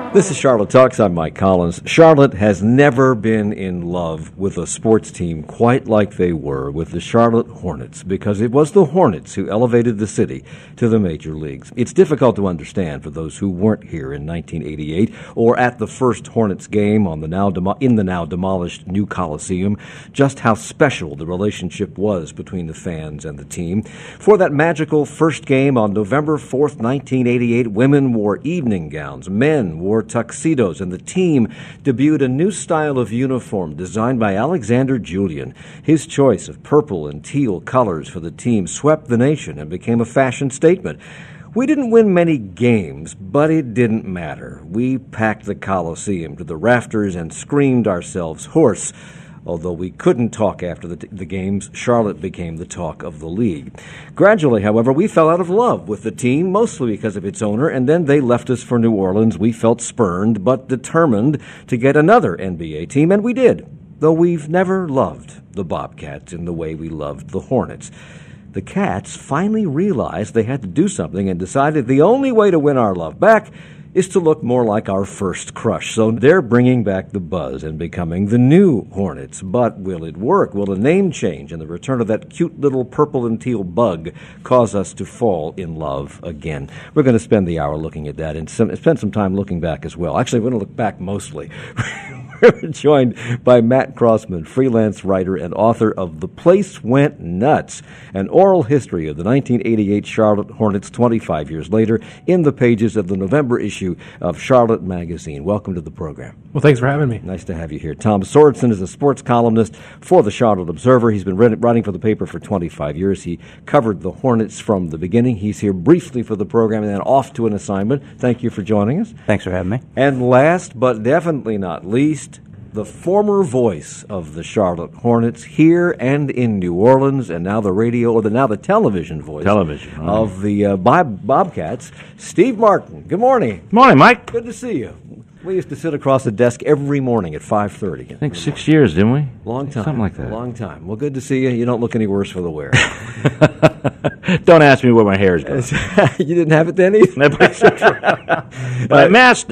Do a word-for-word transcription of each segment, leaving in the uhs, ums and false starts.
This is Charlotte Talks. I'm Mike Collins. Charlotte has never been in love with a sports team quite like they were with the Charlotte Hornets, because it was the Hornets who elevated the city to the major leagues. It's difficult to understand for those who weren't here in nineteen eighty-eight or at the first Hornets game on the now demo- in the now demolished new Coliseum just how special the relationship was between the fans and the team. For that magical first game on November fourth, nineteen eighty-eight, women wore evening gowns, men wore tuxedos, and the team debuted a new style of uniform designed by Alexander Julian. His choice of purple and teal colors for the team swept the nation and became a fashion statement. We didn't win many games, but it didn't matter. We packed the Coliseum to the rafters and screamed ourselves hoarse. Although we couldn't talk after the, the games, Charlotte became the talk of the league. Gradually, however, we fell out of love with the team, mostly because of its owner, and then they left us for New Orleans. We felt spurned, but determined to get another N B A team, and we did, though we've never loved the Bobcats in the way we loved the Hornets. The Cats finally realized they had to do something and decided the only way to win our love back is to look more like our first crush. So they're bringing back the buzz and becoming the new Hornets. But will it work? Will a name change and the return of that cute little purple and teal bug cause us to fall in love again? We're going to spend the hour looking at that and some, spend some time looking back as well. Actually, we're going to look back mostly. We're joined by Matt Crossman, freelance writer and author of The Place Went Nuts, an oral history of the nineteen eighty-eight Charlotte Hornets twenty-five years later in the pages of the November issue of Charlotte Magazine. Welcome to the program. Well, thanks for having me. Nice to have you here. Tom Sorensen is a sports columnist for the Charlotte Observer. He's been writing for the paper for twenty-five years. He covered the Hornets from the beginning. He's here briefly for the program and then off to an assignment. Thank you for joining us. Thanks for having me. And last but definitely not least, the former voice of the Charlotte Hornets here and in New Orleans, and now the radio, or the now the television voice television, right. of the uh, Bob, Bobcats, Steve Martin. Good morning. Good morning, Mike. Good to see you. We used to sit across the desk every morning at five thirty. I think six years, didn't we? Long time. Something like that. Long time. Well, good to see you. You don't look any worse for the wear. Don't ask me where my hair is going. You didn't have it then either? But I masked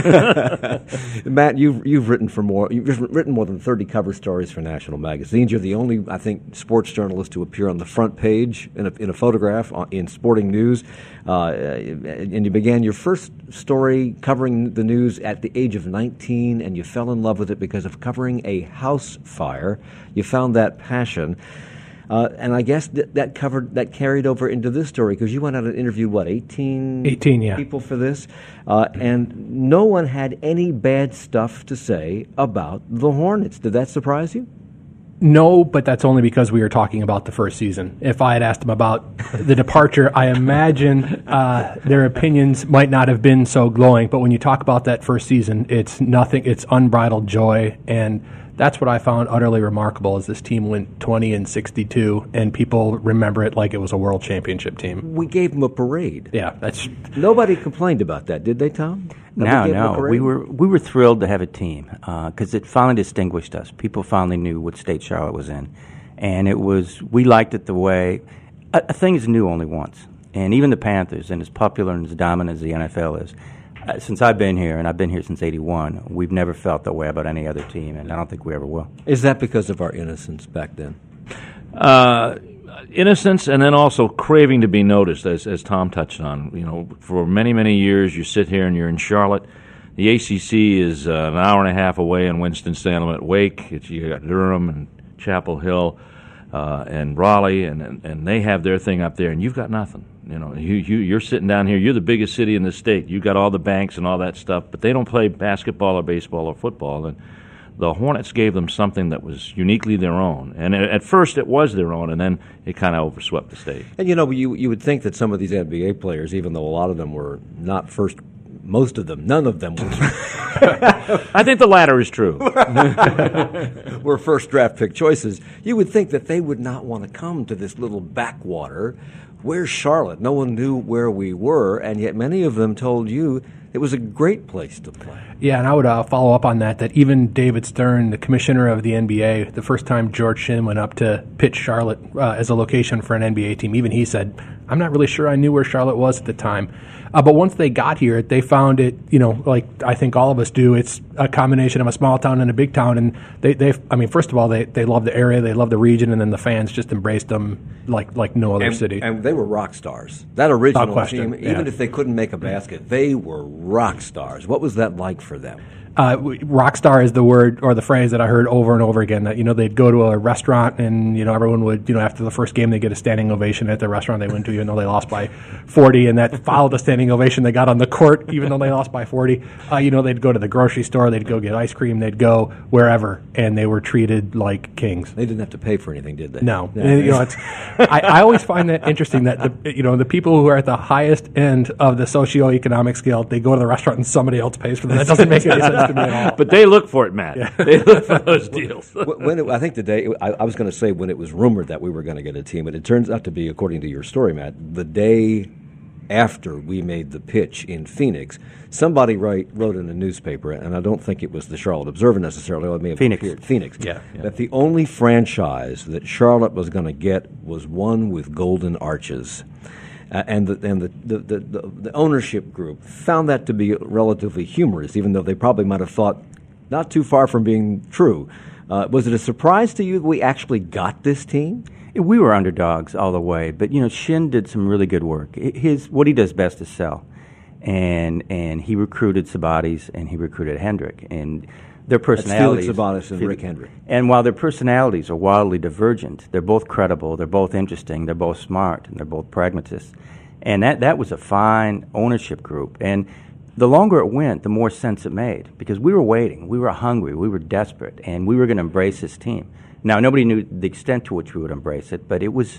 it. Matt, you've, you've written for more. You've written more than thirty cover stories for national magazines. You're the only, I think, sports journalist to appear on the front page in a, in a photograph in Sporting News. Uh, and you began your first story covering the news at the age of nineteen, and you fell in love with it because of covering a house fire. You found that passion. Uh, and I guess th- that covered that carried over into this story, because you went out and interviewed, what, eighteen, eighteen yeah. people for this? Uh, and no one had any bad stuff to say about the Hornets. Did that surprise you? No, but that's only because we were talking about the first season. If I had asked them about the departure, I imagine uh, their opinions might not have been so glowing. But when you talk about that first season, it's nothing. It's unbridled joy, and that's what I found utterly remarkable. Is this team went twenty and sixty-two, and people remember it like it was a world championship team. We gave them a parade. Yeah, that's nobody complained about that, did they, Tom? No, no. We were we were thrilled to have a team because uh, it finally distinguished us. People finally knew what state Charlotte was in, and it was we liked it the way a, a thing is new only once, and even the Panthers, and as popular and as dominant as the N F L is. Uh, since I've been here, and I've been here since eighty-one, we've never felt that way about any other team, and I don't think we ever will. Is that because of our innocence back then? Uh, innocence, and then also craving to be noticed, as as Tom touched on. You know, for many, many years, you sit here and you're in Charlotte. The A C C is uh, an hour and a half away in Winston-Salem at Wake. It's, you got Durham and Chapel Hill uh, and Raleigh, and, and and they have their thing up there, and you've got nothing. You know, you, you, you're sitting down here. You're the biggest city in the state. You got all the banks and all that stuff, but they don't play basketball or baseball or football. And the Hornets gave them something that was uniquely their own. And at first it was their own, and then it kind of overswept the state. And, you know, you you would think that some of these N B A players, even though a lot of them were not first, most of them, none of them were. I think the latter is true. Were first draft pick choices. You would think that they would not want to come to this little backwater. Where's Charlotte? No one knew where we were, and yet many of them told you It was a great place to play. Yeah, and I would uh, follow up on that, that even David Stern, the commissioner of the N B A, the first time George Shinn went up to pitch Charlotte uh, as a location for an N B A team, even he said, I'm not really sure I knew where Charlotte was at the time. Uh, but once they got here, they found it, you know, like I think all of us do, it's a combination of a small town and a big town. And they, they I mean, first of all, they, they love the area, they love the region, and then the fans just embraced them like like no other and, city. And they were rock stars. That original question, team, yeah. even if they couldn't make a basket, they were rock stars. What was that like for them? Uh, rock star is the word or the phrase that I heard over and over again. That, you know, they'd go to a restaurant and, you know, everyone would, you know, after the first game, they get a standing ovation at the restaurant they went to, even though they lost by forty, and that followed the standing ovation they got on the court, even though they lost by forty. Uh, you know, they'd go to the grocery store, they'd go get ice cream, they'd go wherever, and they were treated like kings. They didn't have to pay for anything, did they? No, and, you know, it's. I, I always find that interesting that the, you know, the people who are at the highest end of the socioeconomic scale, they go to the restaurant and somebody else pays for them. That doesn't make any sense to me at all. But they look for it, Matt. Yeah. They look for those deals. when it, I think the day I, I was going to say when it was rumored that we were going to get a team, but it turns out to be, according to your story, Matt, the day after we made the pitch in Phoenix, somebody write, wrote in a newspaper, and I don't think it was the Charlotte Observer necessarily. It may have Phoenix. appeared, Phoenix. Yeah, yeah. That the only franchise that Charlotte was going to get was one with golden arches. Uh, and the, and the, the, the, the ownership group found that to be relatively humorous, even though they probably might have thought not too far from being true. Uh, was it a surprise to you that we actually got this team? We were underdogs all the way, but you know, Shinn did some really good work. His what he does best is sell, and and he recruited Sabates and he recruited Hendrick, and their personalities. That's Felix Sabates and Rick Hendrick. And while their personalities are wildly divergent, they're both credible, they're both interesting, they're both smart, and they're both pragmatists. And that that was a fine ownership group. And the longer it went, the more sense it made, because we were waiting, we were hungry, we were desperate, and we were going to embrace this team. Now, nobody knew the extent to which we would embrace it, but it was,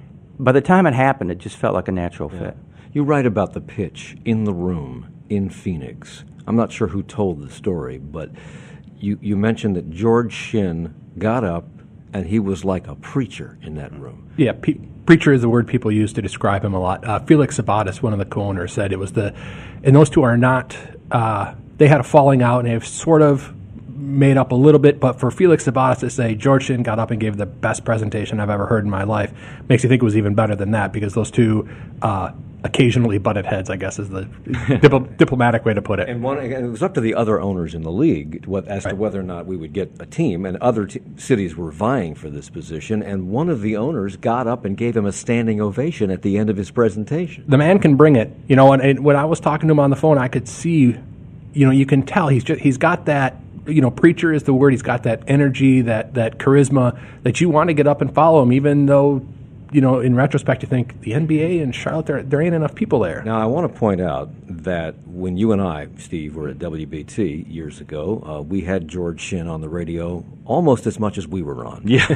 by the time it happened, it just felt like a natural Yeah. fit. You write about the pitch in the room in Phoenix. I'm not sure who told the story, but you, you mentioned that George Shinn got up and he was like a preacher in that room. Yeah, pe- preacher is the word people use to describe him a lot. Uh, Felix Sabates, one of the co-owners, said it was the, and those two are not, uh, they had a falling out and they've sort of made up a little bit, but for Felix Sabates to say George Shinn got up and gave the best presentation I've ever heard in my life makes you think it was even better than that, because those two uh, occasionally butted heads, I guess is the dipl- diplomatic way to put it. And one, and it was up to the other owners in the league what, as Right. to whether or not we would get a team, and other t- cities were vying for this position, and one of the owners got up and gave him a standing ovation at the end of his presentation. The man can bring it, you know, and, and when I was talking to him on the phone, I could see, you know, you can tell he's just, he's got that, you know, preacher is the word. He's got that energy, that that charisma that you want to get up and follow him, even though, you know, in retrospect, you think the N B A and Charlotte, there, there ain't enough people there. Now, I want to point out that when you and I, Steve, were at W B T years ago, uh, we had George Shinn on the radio almost as much as we were on. Yeah,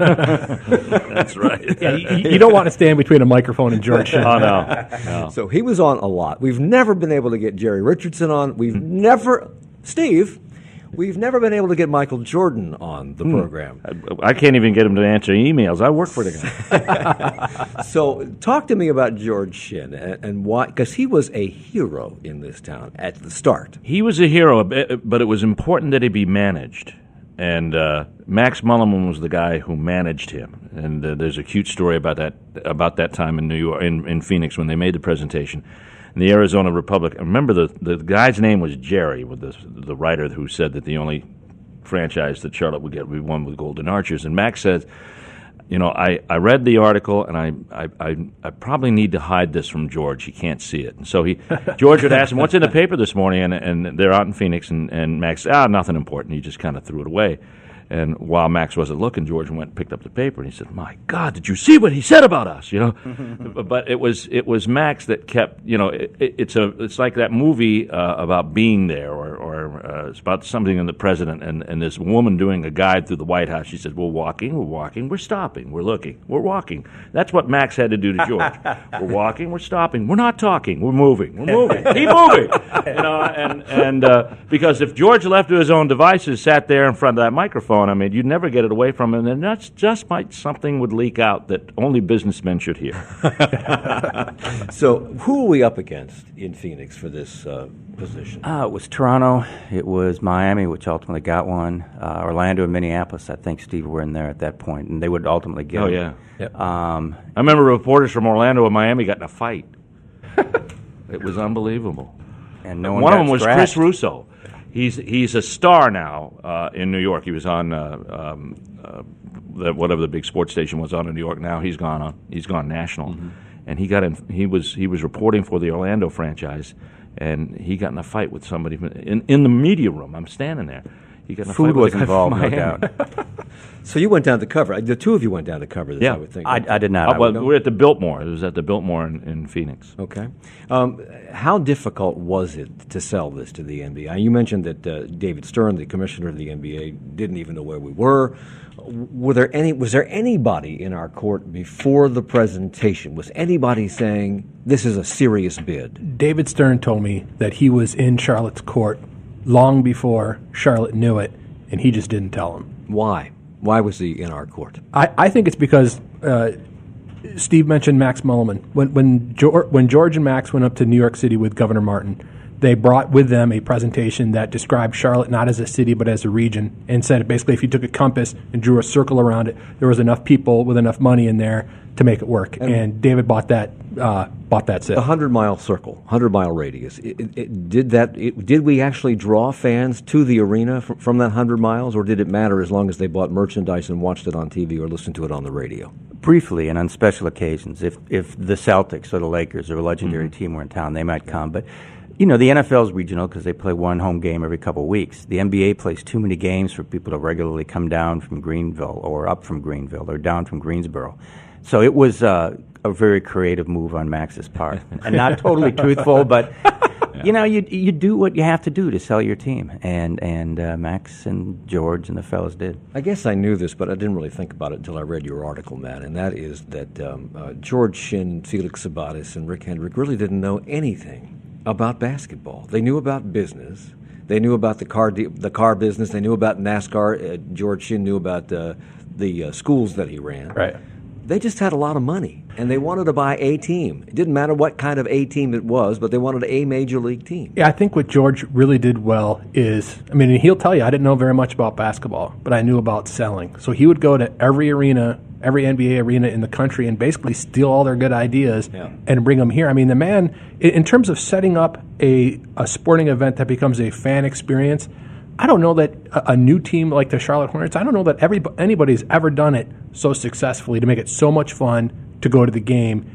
that's right. Yeah, you, you don't want to stand between a microphone and George Shinn. Oh, no. no. So he was on a lot. We've never been able to get Jerry Richardson on. We've never, Steve, we've never been able to get Michael Jordan on the program. I, I can't even get him to answer emails. I work for the guy. So talk to me about George Shinn and, and why, because he was a hero in this town at the start. He was a hero, but it was important that he be managed. And uh, Max Mulliman was the guy who managed him. And uh, there's a cute story about that about that time in New York, in, in Phoenix, when they made the presentation. In the Arizona Republic, I remember the, the guy's name was Jerry, with the, the writer who said that the only franchise that Charlotte would get would be one with golden arches. And Max said, you know, I, I read the article, and I, I, I, I probably need to hide this from George. He can't see it. And so he, George would ask him, what's in the paper this morning? And, and they're out in Phoenix, and, and Max said, ah, nothing important. He just kind of threw it away. And while Max wasn't looking, George went and picked up the paper, and he said, "My God, did you see what he said about us?" You know, but it was it was Max that kept. You know, it, it, it's a it's like that movie uh, about being there, or, or uh, it's about something in the president, and, and this woman doing a guide through the White House. She says, "We're walking, we're walking, we're stopping, we're looking, we're walking." That's what Max had to do to George. We're walking, we're stopping, we're not talking, we're moving, we're moving, keep moving. You know, and and uh, because if George left to his own devices, sat there in front of that microphone, going. I mean, you'd never get it away from him, and that's just might something would leak out that only businessmen should hear. So, who are we up against in Phoenix for this uh, position? Uh, it was Toronto. It was Miami, which ultimately got one. Uh, Orlando and Minneapolis, I think, Steve, were in there at that point, and they would ultimately get Oh, it. yeah. Yep. Um, I remember reporters from Orlando and Miami got in a fight. It was unbelievable. and no one One got of them was scratched. Chris Russo. He's he's a star now uh, in New York. He was on uh, um, uh, the, whatever the big sports station was on in New York. Now he's gone on. He's gone national, mm-hmm. and he got in. He was he was reporting for the Orlando franchise, and he got in a fight with somebody from, in in the media room. I'm standing there. He got in a Food fight with was a guy involved, from no Miami. doubt. So you went down to cover. The two of you went down to cover this, Yeah. I would think. I, I did not. Uh, I well, would- we're at the Biltmore. It was at the Biltmore in, in Phoenix. Okay. Um, how difficult was it to sell this to the N B A? You mentioned that uh, David Stern, the commissioner of the N B A, didn't even know where we were. Were there any? Was there anybody in our court before the presentation? Was anybody saying this is a serious bid? David Stern told me that he was in Charlotte's court long before Charlotte knew it, and he just didn't tell him. Why? Why was he in our court? I, I think it's because uh, Steve mentioned Max Mulliman. When when George, when George and Max went up to New York City with Governor Martin, they brought with them a presentation that described Charlotte not as a city but as a region, and said basically if you took a compass and drew a circle around it, there was enough people with enough money in there to make it work. And, and David bought that uh, bought that set. A hundred mile circle, hundred mile radius. It, it, it, did that? It, did we actually draw fans to the arena from, from that hundred miles, or did it matter as long as they bought merchandise and watched it on T V or listened to it on the radio? Briefly, and on special occasions, if if the Celtics or the Lakers or a legendary mm-hmm. team were in town, they might come. But you know, the N F L is regional because they play one home game every couple of weeks. The N B A plays too many games for people to regularly come down from Greenville or up from Greenville or down from Greensboro. So it was uh, a very creative move on Max's part, and not totally truthful, but you know, you you do what you have to do to sell your team, and and uh, Max and George and the fellas did. I guess I knew this, but I didn't really think about it until I read your article, Matt, and that is that um, uh, George Shinn, Felix Sabatis, and Rick Hendrick really didn't know anything about basketball. They knew about business. They knew about the car de- the car business. They knew about NASCAR. Uh, George Shinn knew about uh, the uh, schools that he ran. Right. They just had a lot of money, and they wanted to buy a team. It didn't matter what kind of a team it was, but they wanted a major league team. Yeah, I think what George really did well is, I mean, he'll tell you, I didn't know very much about basketball, but I knew about selling. So he would go to every arena, every N B A arena in the country, and basically steal all their good ideas yeah. and bring them here. I mean, the man, in terms of setting up a, a sporting event that becomes a fan experience, I don't know that a, a new team like the Charlotte Hornets, I don't know that every, anybody's ever done it so successfully to make it so much fun to go to the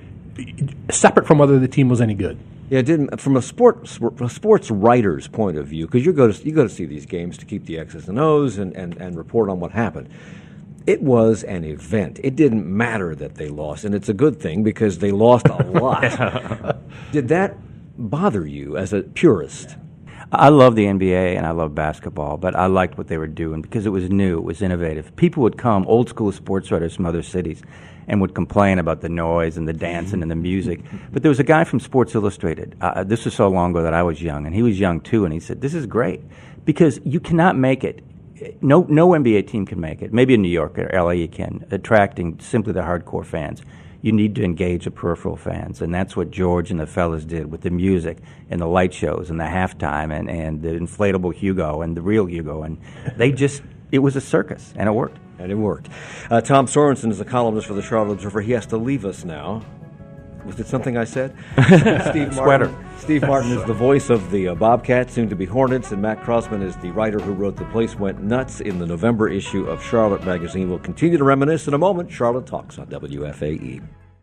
game, separate from whether the team was any good. Yeah, it didn't from a sport a sports writer's point of view, because you go to you go to see these games to keep the X's and O's and, and, and report on what happened. It was an event. It didn't matter that they lost, and it's a good thing because they lost a lot. Did that bother you as a purist? I love the N B A and I love basketball, but I liked what they were doing because it was new, it was innovative. People would come, old school sports writers from other cities, and would complain about the noise and the dancing and the music. But there was a guy from Sports Illustrated. Uh, this was so long ago that I was young, and he was young too, and he said, this is great because you cannot make it. No, no N B A team can make it. Maybe in New York or L A you can, attracting simply the hardcore fans. You need to engage the peripheral fans, and that's what George and the fellas did with the music and the light shows and the halftime and, and the inflatable Hugo and the real Hugo. And they just, it was a circus, and it worked. And it worked. Uh, Tom Sorensen is a columnist for the Charlotte Observer. He has to leave us now. Was it something I said? Steve Sweater. Martin. Steve Martin is the voice of the uh, Bobcats, soon to be Hornets, and Matt Crossman is the writer who wrote The Place Went Nuts in the November issue of Charlotte Magazine. We'll continue to reminisce in a moment. Charlotte Talks on W F A E.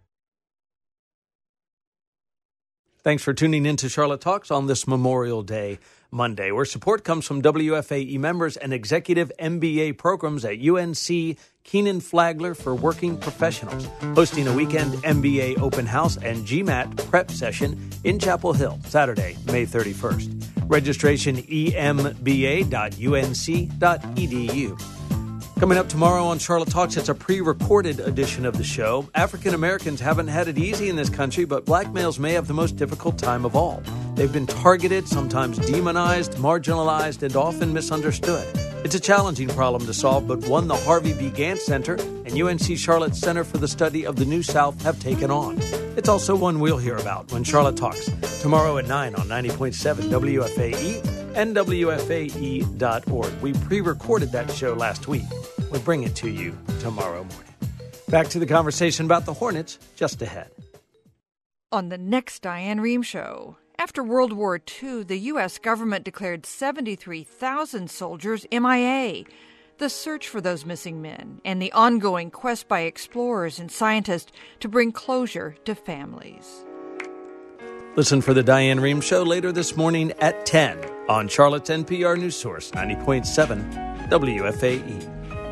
Thanks for tuning in to Charlotte Talks on this Memorial Day Monday, where support comes from W F A E members and executive M B A programs at U N C Keenan Flagler for Working Professionals, hosting a weekend M B A open house and GMAT prep session in Chapel Hill, Saturday, May thirty-first. Registration e m b a dot u n c dot e d u. Coming up tomorrow on Charlotte Talks, it's a pre-recorded edition of the show. African Americans haven't had it easy in this country, but black males may have the most difficult time of all. They've been targeted, sometimes demonized, marginalized, and often misunderstood. It's a challenging problem to solve, but one the Harvey B. Gantt Center and U N C Charlotte's Center for the Study of the New South have taken on. It's also one we'll hear about when Charlotte Talks, tomorrow at nine on ninety point seven W F A E and W F A E dot org. We pre-recorded that show last week. We'll bring it to you tomorrow morning. Back to the conversation about the Hornets just ahead. On the next Diane Rehm Show. After World War Two, the U S government declared seventy-three thousand soldiers M I A. The search for those missing men and the ongoing quest by explorers and scientists to bring closure to families. Listen for the Diane Rehm Show later this morning at ten on Charlotte's N P R News Source ninety point seven W F A E.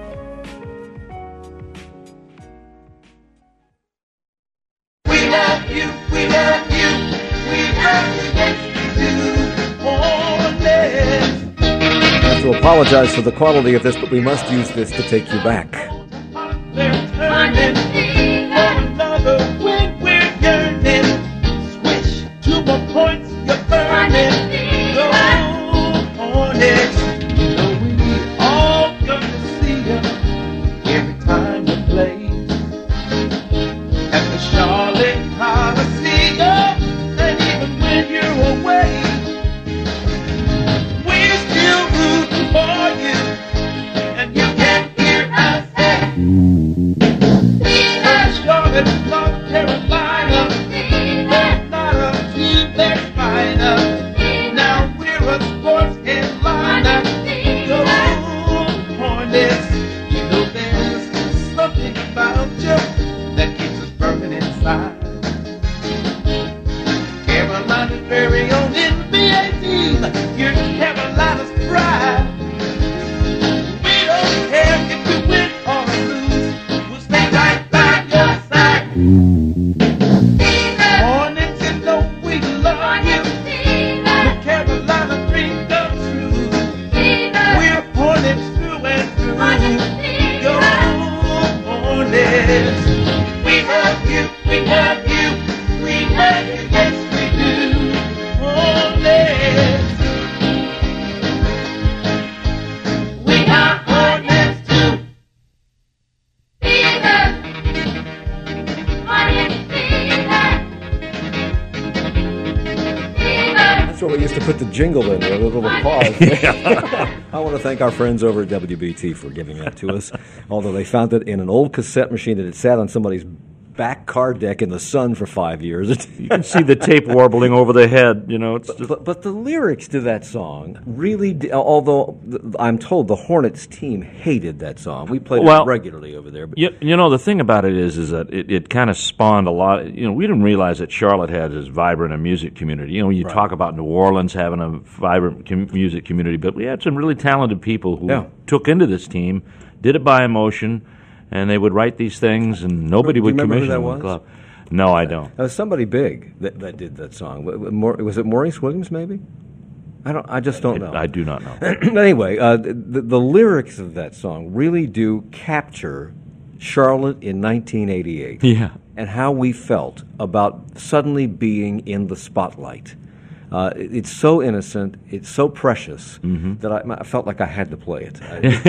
We love you, we love you, we love you, yes we do. Hornets. I have to apologize for the quality of this, but we must use this to take you back. They're turning for another when we're yearning. Switch to the points you're burning. Go Hornets. You know we all gonna see you every time you play. At the Charlotte Coliseum, and even when you're away, we're still rooting for you, and you can hear us say, Charlotte, North Carolina, there's not a team that's finer. Now we're a sports headliner. Go Hornets. You know there's something about you that keeps us burning inside. Carolina's very own N B A team. You're Carolina's pride. We don't care if you win or lose. We'll stay right by your side. Hornets, you know we love you. The Carolina dream comes true. We're Hornets through and through. Go Hornets. We love you, we love you, we love you, yes we do. Hornets. We are Hornets too. That's where we used to put the jingle in there, a little pause. I want to thank our friends over at W B T for giving that to us, although they found it in an old cassette machine that had sat on somebody's back car deck in the sun for five years. You can see the tape warbling over the head, you know. It's But, just, but, but the lyrics to that song really, d- although th- I'm told the Hornets team hated that song. We played Well, it regularly over there. But you, you know, the thing about it is, is that it, it kind of spawned a lot. You know, we didn't realize that Charlotte had as vibrant a music community. You know, you Right. talk about New Orleans having a vibrant com- music community, but we had some really talented people who Yeah. took into this team, did it by emotion, and they would write these things, and nobody Do you would remember who commission that them in the was? club. No, I don't. There was somebody big that, that did that song. W- w- Maur- Was it Maurice Williams, maybe? I don't. I just don't know. I do not know. Anyway, uh, the, the lyrics of that song really do capture Charlotte in nineteen eighty-eight. Yeah. And how we felt about suddenly being in the spotlight. Uh, it- it's so innocent, it's so precious that I, I felt like I had to play it.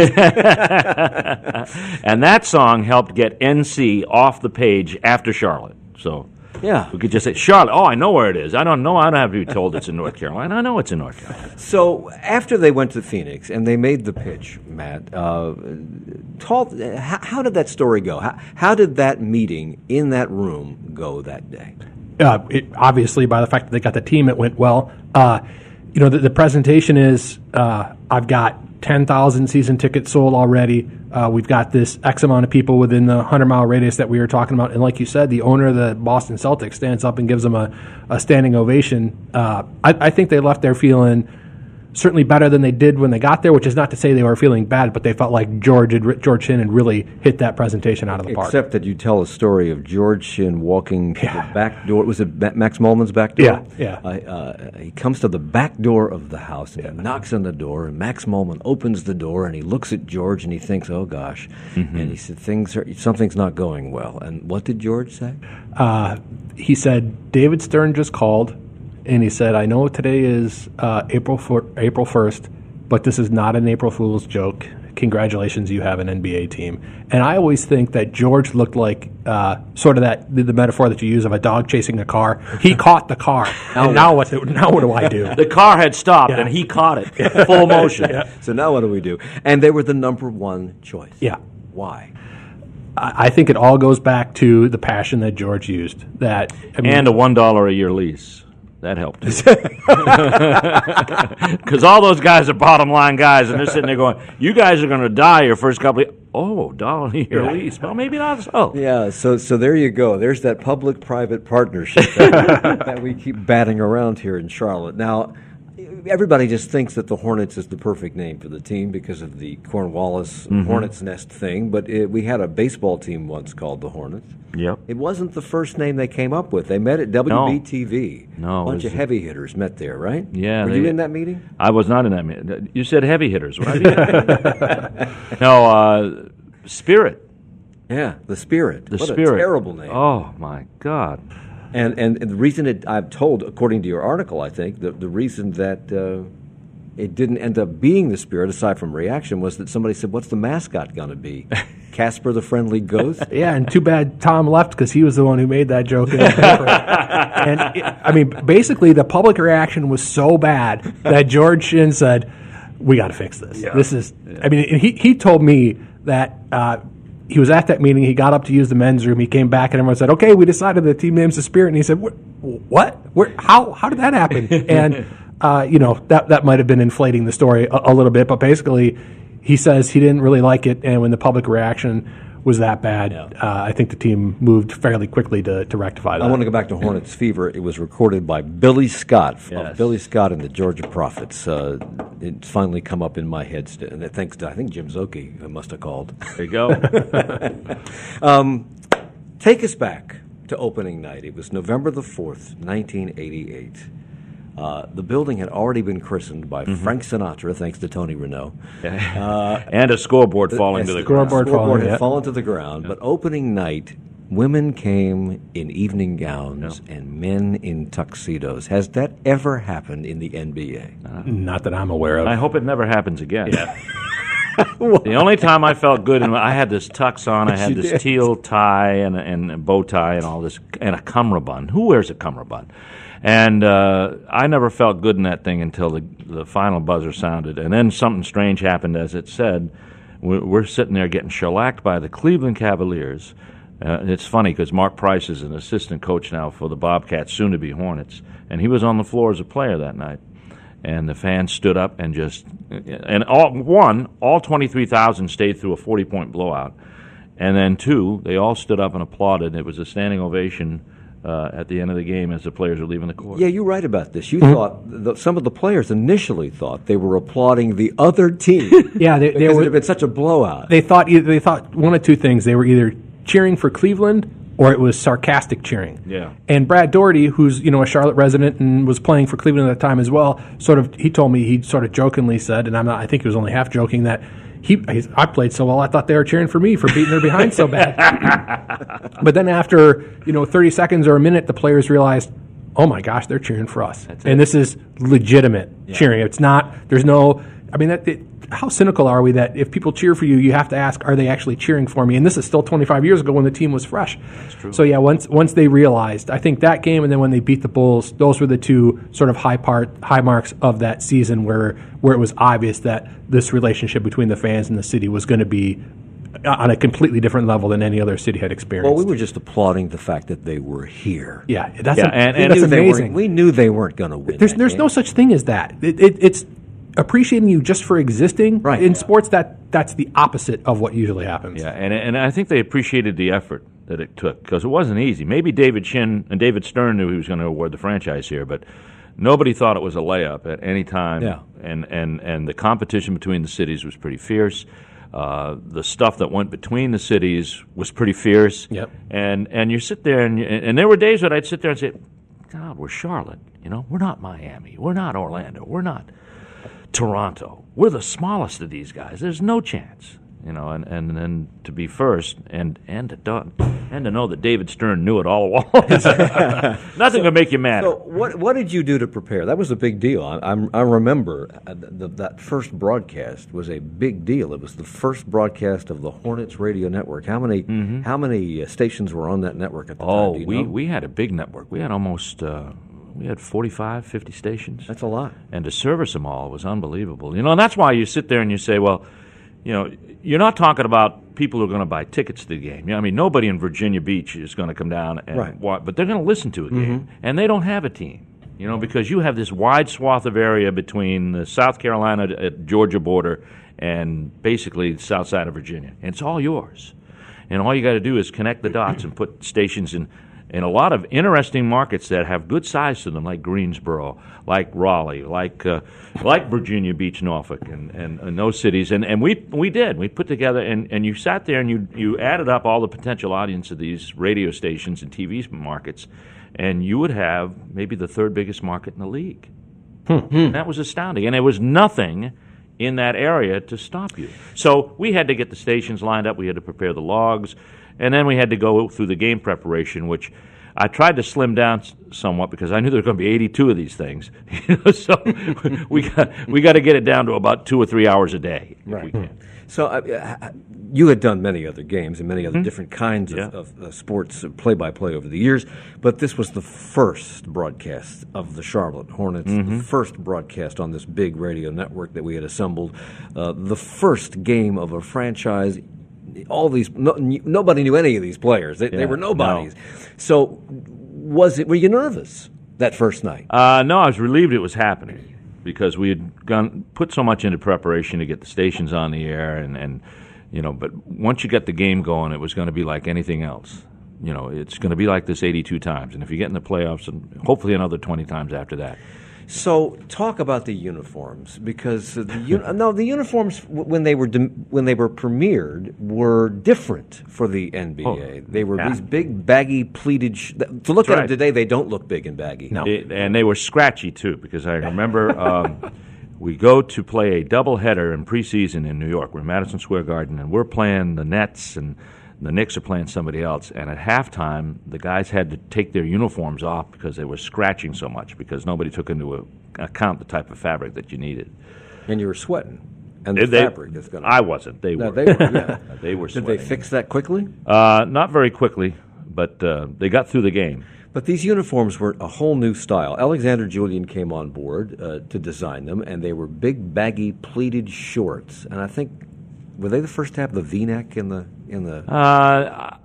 I- And that song helped get N C off the page after Charlotte. So yeah. we could just say, Charlotte, oh, I know where it is. I don't know. I don't have to be told it's in North Carolina. I know it's in North Carolina. So after they went to Phoenix and they made the pitch, Matt, uh, tall, how, how did that story go? How, how did that meeting in that room go that day? Uh, it, obviously, by the fact that they got the team, it went well. Uh, you know, the, the presentation is uh, I've got ten thousand season tickets sold already. Uh, we've got this X amount of people within the one hundred mile radius that we were talking about. And like you said, the owner of the Boston Celtics stands up and gives them a, a standing ovation. Uh, I, I think they left there feeling certainly better than they did when they got there, which is not to say they were feeling bad, but they felt like George had, George Shinn had really hit that presentation out of the park. Except that you tell a story of George Shinn walking to the back door. Was it Ba- Max Molman's back door? Yeah, yeah. Uh, uh, he comes to the back door of the house and he knocks on the door, and Max Molman opens the door and he looks at George and he thinks, "Oh gosh," and he said, "Things are something's not going well." And what did George say? Uh, he said, David Stern just called, and he said, I know today is uh, April for, April first, but this is not an April Fool's joke. Congratulations, you have an N B A team. And I always think that George looked like uh, sort of that the, the metaphor that you use of a dog chasing a car. He caught the car, and now what? Do, now what do I do? The car had stopped, Yeah. and he caught it, full motion. Yeah. So now what do we do? And they were the number one choice. Yeah. Why? I, I think it all goes back to the passion that George used. That I mean, And a one dollar a year lease. That helped. Because all those guys are bottom line guys, and they're sitting there going, "You guys are going to die your first couple of oh dollar a year lease." Well, maybe not so. Yeah, so so there you go. There's that public-private partnership that, that we keep batting around here in Charlotte. Now, everybody just thinks that the Hornets is the perfect name for the team because of the Cornwallis Mm-hmm. Hornets Nest thing, but it, we had a baseball team once called the Hornets. Yep. It wasn't the first name they came up with. They met at W B T V. No, A it bunch was- of heavy hitters met there, right? Yeah, Were they- you in that meeting? I was not in that meeting. You said heavy hitters, right? No, uh, Spirit. Yeah, the Spirit. The what Spirit. a terrible name. Oh, my God. And, and and the reason it, I'm told, according to your article, I think, the, the reason that uh, it didn't end up being the Spirit, aside from reaction, was that somebody said, what's the mascot going to be? Casper the Friendly Ghost? yeah, and too bad Tom left because he was the one who made that joke in the paper. And it, I mean, basically, the public reaction was so bad that George Shinn said, "We got to fix this. This is." I mean, and he he told me that. Uh, He was at that meeting. He got up to use the men's room. He came back, and everyone said, "Okay, we decided the team name's the Spirit." And he said, "Wh- "What? Where? How? How did that happen?" And uh, you know that that might have been inflating the story a, a little bit, but basically, he says he didn't really like it, and when the public reaction was that bad, uh, I think the team moved fairly quickly to, to rectify that. I want to go back to Hornets Fever. It was recorded by Billy Scott of Yes. Billy Scott and the Georgia Prophets. Uh, it's finally come up in my head. St- and thanks to, I think Jim Zoki must have called. There you go. Um, take us back to opening night. It was November the fourth, nineteen eighty-eight. Uh, the building had already been christened by Mm-hmm. Frank Sinatra, thanks to Tony Renault. And a scoreboard falling to the ground. Scoreboard Scoreboard falling, had yeah. fallen to the ground, but opening night, women came in evening gowns and men in tuxedos. Has that ever happened in the N B A? Not that I'm aware of. I hope it never happens again. The only time I felt good, and I had this tux on, I had You this did. teal tie and a, and a bow tie and all this, and a cummerbund. Who wears a cummerbund? And uh, I never felt good in that thing until the, the final buzzer sounded. And then something strange happened, as it said. We're, we're sitting there getting shellacked by the Cleveland Cavaliers. Uh, it's funny because Mark Price is an assistant coach now for the Bobcats, soon to be Hornets. And he was on the floor as a player that night. And the fans stood up and just, and all, one, all twenty-three thousand stayed through a forty-point blowout. And then two, they all stood up and applauded. It was a standing ovation uh, at the end of the game as the players were leaving the court. Yeah, you're right about this. You thought, the, some of the players initially thought they were applauding the other team. Yeah, they- they because were- it had been such a blowout. They thought e- they thought one of two things. They were either cheering for Cleveland or it was sarcastic cheering. Yeah. And Brad Doherty, who's you know a Charlotte resident and was playing for Cleveland at the time as well, sort of he told me he sort of jokingly said, and I'm not, I think he was only half joking that. He, he's, I played so well, I thought they were cheering for me for beating their behind so bad. But then after, you know, thirty seconds or a minute, the players realized, oh my gosh, they're cheering for us. And this is legitimate cheering. It's not, there's no, I mean, that, it, how cynical are we that if people cheer for you, you have to ask, are they actually cheering for me? And this is still twenty-five years ago when the team was fresh. That's true. So yeah, once once they realized, I think that game and then when they beat the Bulls, those were the two sort of high part high marks of that season where where it was obvious that this relationship between the fans and the city was going to be on a completely different level than any other city had experienced. Well, we were just applauding the fact that they were here. yeah, that's Yeah, a- and- We and that's knew they weren't- amazing. We knew they weren't going to win. There's that there's game. no such thing as that. It, it, it's appreciating you just for existing. Right. In Yeah. sports, that that's the opposite of what usually happens. Yeah, and and I think they appreciated the effort that it took because it wasn't easy. Maybe David Shin and David Stern knew he was going to award the franchise here, but nobody thought it was a layup at any time. Yeah. And and and the competition between the cities was pretty fierce. Uh, the stuff that went between the cities was pretty fierce. Yep. And and you sit there and you, and there were days when I'd sit there and say, God, we're Charlotte. You know, we're not Miami. We're not Orlando. We're not Toronto. We're the smallest of these guys. There's no chance. you know, and, and then to be first and and to, do- and to know that David Stern knew it all along. Nothing could make you mad. So what what did you do to prepare? That was a big deal. I, I, I remember uh, the, that first broadcast was a big deal. It was the first broadcast of the Hornets radio network. How many mm-hmm. how many uh, stations were on that network at the oh, time? Do you we, know? we had a big network. We had almost uh, we had forty-five, fifty stations. That's a lot. And to service them all was unbelievable. You know, and that's why you sit there and you say, well, you know, you're not talking about people who are going to buy tickets to the game. You know, I mean, nobody in Virginia Beach is going to come down and right. watch, but they're going to listen to a game, mm-hmm. and they don't have a team. You know, because you have this wide swath of area between the South Carolina at Georgia border and basically the south side of Virginia, and it's all yours. And all you got to do is connect the dots and put stations in, in a lot of interesting markets that have good size to them, like Greensboro, like Raleigh, like uh, like Virginia Beach, Norfolk, and, and, and those cities. And, and we we did. We put together, and, and you sat there and you, you added up all the potential audience of these radio stations and T V markets, and you would have maybe the third biggest market in the league. Hmm. That was astounding. And there was nothing in that area to stop you. So we had to get the stations lined up. We had to prepare the logs. And then we had to go through the game preparation, which I tried to slim down somewhat because I knew there were going to be eighty-two of these things. So we got we got to get it down to about two or three hours a day if right. we can. So uh, you had done many other games and many other Mm-hmm. different kinds of, Yeah. of uh, sports play-by-play over the years, but this was the first broadcast of the Charlotte Hornets, Mm-hmm. the first broadcast on this big radio network that we had assembled, uh, the first game of a franchise. All these, no, nobody knew any of these players. They, they Yeah, were nobodies. no. So, was it? Were you nervous that first night? Uh, no, I was relieved it was happening because we had gone put so much into preparation to get the stations on the air, and, and you know. But once you get the game going, it was going to be like anything else. You know, it's going to be like this eighty-two times, and if you get in the playoffs, and hopefully another twenty times after that. So, talk about the uniforms because the un- no, the uniforms w- when they were de- when they were premiered were different for the N B A. Oh, they were yeah. these big, baggy, pleated. Sh- to look That's at right. them today, they don't look big and baggy. No. It- and they were scratchy too, because I remember um, we go to play a doubleheader in preseason in New York. We're in Madison Square Garden, and we're playing the Nets, and the Knicks are playing somebody else. And at halftime, the guys had to take their uniforms off because they were scratching so much because nobody took into a, account the type of fabric that you needed. And you were sweating. And the They- they- fabric is going to. I wasn't. They No, were. they were. Yeah. They were Did sweating. they fix that quickly? Uh, not very quickly, but uh, they got through the game. But these uniforms were a whole new style. Alexander Julian came on board uh, to design them, and they were big, baggy, pleated shorts. And I think were they the first to have the V-neck in the in the? Uh,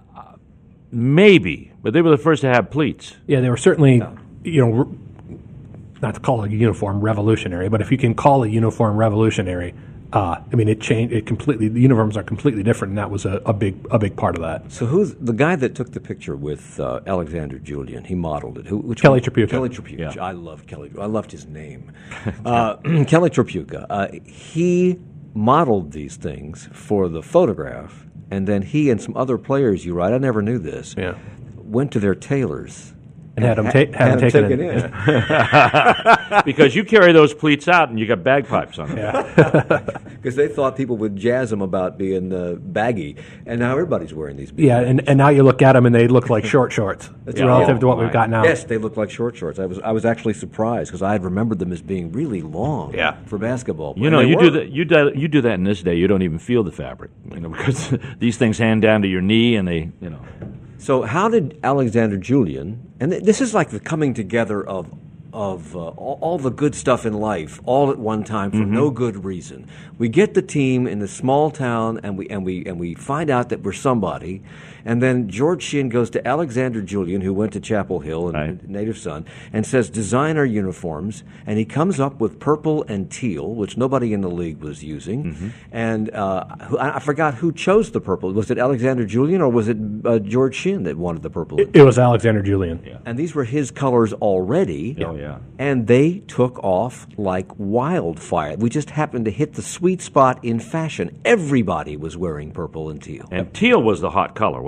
maybe, but they were the first to have pleats. Yeah, they were certainly, you know, re- not to call a uniform revolutionary, but if you can call a uniform revolutionary, uh, I mean, it changed. It completely. The uniforms are completely different, and that was a, a big, a big part of that. So who's the guy that took the picture with uh, Alexander Julian? He modeled it. Who? Which Kelly one? Tripucka. Kelly Tripucka. Yeah. I love Kelly. I loved his name. uh, Kelly Tripucka. Uh, he modeled these things for the photograph, and then he and some other players. You right? I never knew this. Yeah. Went to their tailors. And had them, ha- ta- had them had taken them in. taken Yeah. Because you carry those pleats out and you got bagpipes on them. Because they thought people would jazz them about being uh, baggy, and now everybody's wearing these. Big Yeah, and, and now you look at them and they look like short shorts That's relative right. to what Oh, we've got now. Yes, they look like short shorts. I was I was actually surprised because I had remembered them as being really long. Yeah. for basketball. You And know, they you were. do that. You do, you do that in this day. You don't even feel the fabric, you know, because these things hand down to your knee, and they, you know. So how did Alexander Julian? And th- this is like the coming together of of uh, all, all the good stuff in life all at one time for Mm-hmm. no good reason. We get the team in the small town, and we and we and we find out that we're somebody. And then George Shinn goes to Alexander Julian, who went to Chapel Hill and Right. native son, and says, design our uniforms. And he comes up with purple and teal, which nobody in the league was using. Mm-hmm. And uh, who- I I forgot who chose the purple. Was it Alexander Julian or was it uh, George Shinn that wanted the purple? It was Alexander Julian. Yeah. And these were his colors already. Oh, yeah. And they took off like wildfire. We just happened to hit the sweet spot in fashion. Everybody was wearing purple and teal. And teal was the hot color,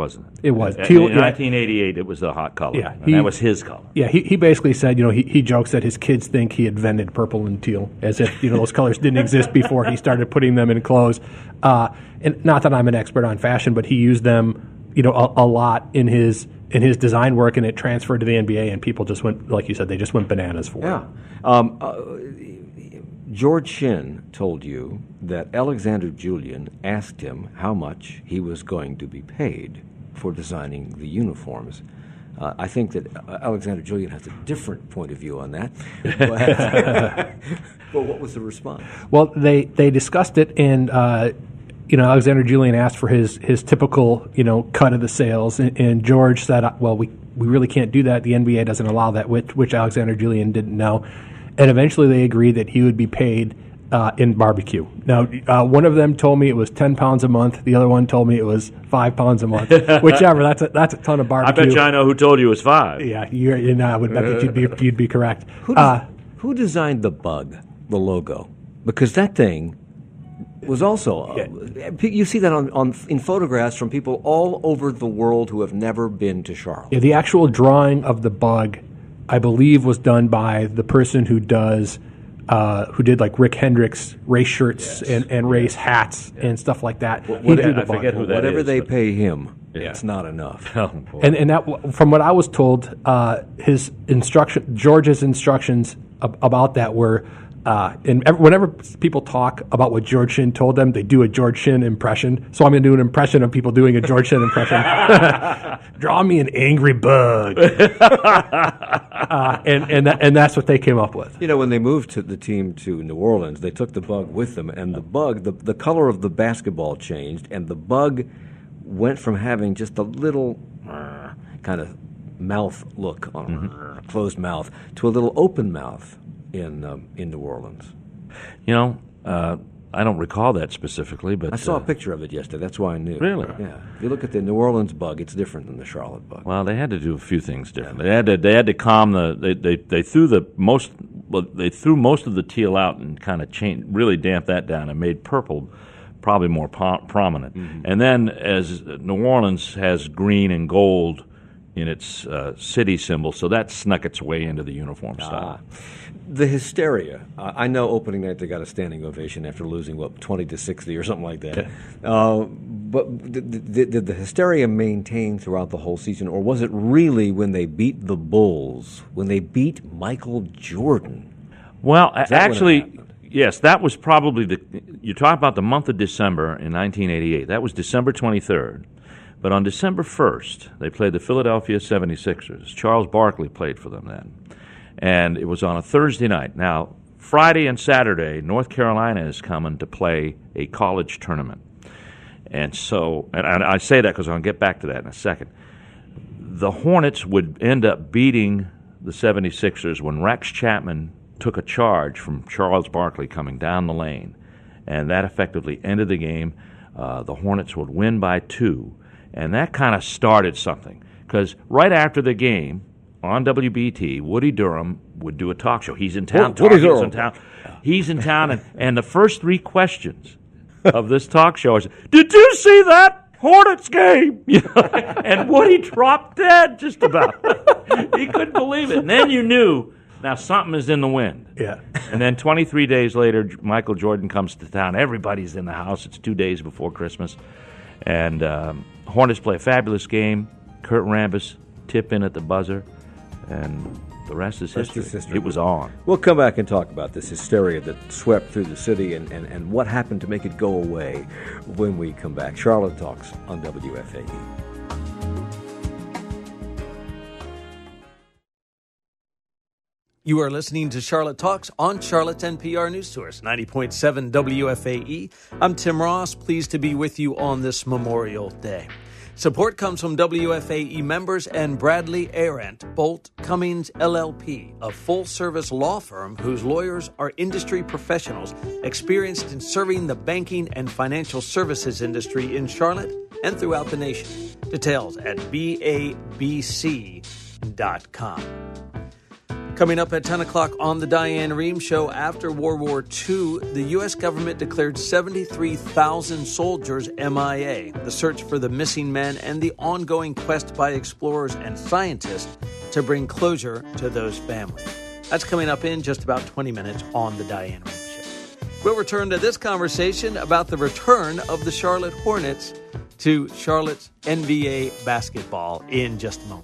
wasn't it? It was. In, Teal, in yeah. nineteen eighty-eight, it was the hot color. Yeah, and he- that was his color. Yeah, he, he basically said, you know, he, he jokes that his kids think he invented purple and teal, as if, you know, those colors didn't exist before he started putting them in clothes. Uh, and not that I'm an expert on fashion, but he used them, you know, a, a lot in his in his design work, and it transferred to the N B A, and people just went, like you said, they just went bananas for Yeah. it. Um, uh, George Shinn told you that Alexander Julian asked him how much he was going to be paid for designing the uniforms. Uh, I think that uh, Alexander Julian has a different point of view on that. But, well, what was the response? Well, they, they discussed it, and uh, you know, Alexander Julian asked for his, his typical, you know, cut of the sales, and, and George said, well, we, we really can't do that. The N B A doesn't allow that, which, which Alexander Julian didn't know. And eventually they agreed that he would be paid uh, in barbecue. Now, uh, one of them told me it was ten pounds a month. The other one told me it was five pounds a month. Whichever, that's a, that's a ton of I barbecue. bet you I know who told you it was five. Yeah, you're, you know, I would bet that you'd be, you'd be correct. Who, des- Uh, who designed the bug, the logo? Because that thing was also uh, you see that on, on in photographs from people all over the world who have never been to Charlotte. Yeah, the actual drawing of the bug, I believe, was done by the person who does, uh, who did like Rick Hendricks race shirts Yes. and, and race hats and stuff like that. He What- drew the I forget bug. who that Whatever is, they but- pay him, Yeah. it's not enough. Oh, boy. And and that, from what I was told, uh, his instruction, George's instructions ab- about that were, uh, and ev- whenever people talk about what George Shinn told them, they do a George Shinn impression. So I'm going to do an impression of people doing a George Shinn impression. Draw me an angry bug, uh, and and that, and that's what they came up with. You know, when they moved to the team to New Orleans, they took the bug with them, and the bug, the, the color of the basketball changed, and the bug went from having just a little uh, kind of mouth look on Mm-hmm. a closed mouth to a little open mouth in um, in New Orleans. You know, uh, I don't recall that specifically, but I saw uh, a picture of it yesterday. That's why I knew. Really? Yeah. If you look at the New Orleans bug, it's different than the Charlotte bug. Well, they had to do a few things different. They had to they had to calm the they, they, they threw the most well, they threw most of the teal out and kind of changed, really damped that down and made purple probably more po- prominent. Mm-hmm. And then as New Orleans has green and gold in its uh, city symbol, so that snuck its way into the uniform style. Ah. The hysteria. Uh, I know opening night they got a standing ovation after losing, what, twenty to sixty or something like that. uh, but did, did, did the hysteria maintain throughout the whole season, or was it really when they beat the Bulls, when they beat Michael Jordan? Well, that when it actually, happened? yes, that was probably the. You talk about the month of December in nineteen eighty-eight. That was December twenty-third. But on December first, they played the Philadelphia seventy-sixers. Charles Barkley played for them then. And it was on a Thursday night. Now, Friday and Saturday, North Carolina is coming to play a college tournament. And so, and I say that because I'll get back to that in a second. The Hornets would end up beating the seventy-sixers when Rex Chapman took a charge from Charles Barkley coming down the lane. And that effectively ended the game. Uh, the Hornets would win by two. And that kind of started something. Because right after the game, on W B T, Woody Durham would do a talk show. He's in town. Wo- Woody talking, he's Durham. in town. He's in town, and, and the first three questions of this talk show is, "Did you see that Hornets game?" You know, and Woody dropped dead just about. He couldn't believe it. And then you knew, now something is in the wind. Yeah. And then twenty-three days later, J- Michael Jordan comes to town. Everybody's in the house. It's two days before Christmas. And um, Hornets play a fabulous game. Kurt Rambis tip in at the buzzer. And the rest is Rest history. is history. It was on. We'll come back and talk about this hysteria that swept through the city and, and, and what happened to make it go away when we come back. Charlotte Talks on W F A E. You are listening to Charlotte Talks on Charlotte's N P R News Source, ninety point seven W F A E. I'm Tim Ross, pleased to be with you on this Memorial Day. Support comes from W F A E members and Bradley Arendt, Bolt Cummings L L P, a full-service law firm whose lawyers are industry professionals experienced in serving the banking and financial services industry in Charlotte and throughout the nation. Details at B A B C dot com. Coming up at ten o'clock on the Diane Rehm Show, after World War Two, the U S government declared seventy-three thousand soldiers M I A. The search for the missing men and the ongoing quest by explorers and scientists to bring closure to those families. That's coming up in just about twenty minutes on the Diane Rehm Show. We'll return to this conversation about the return of the Charlotte Hornets to Charlotte's N B A basketball in just a moment.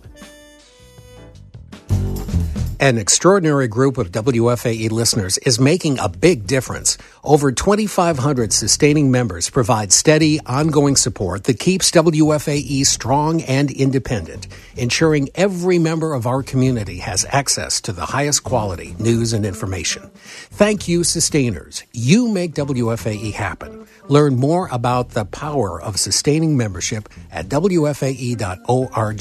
An extraordinary group of W F A E listeners is making a big difference. Over twenty-five hundred sustaining members provide steady, ongoing support that keeps W F A E strong and independent, ensuring every member of our community has access to the highest quality news and information. Thank you, sustainers. You make W F A E happen. Learn more about the power of sustaining membership at W F A E dot org.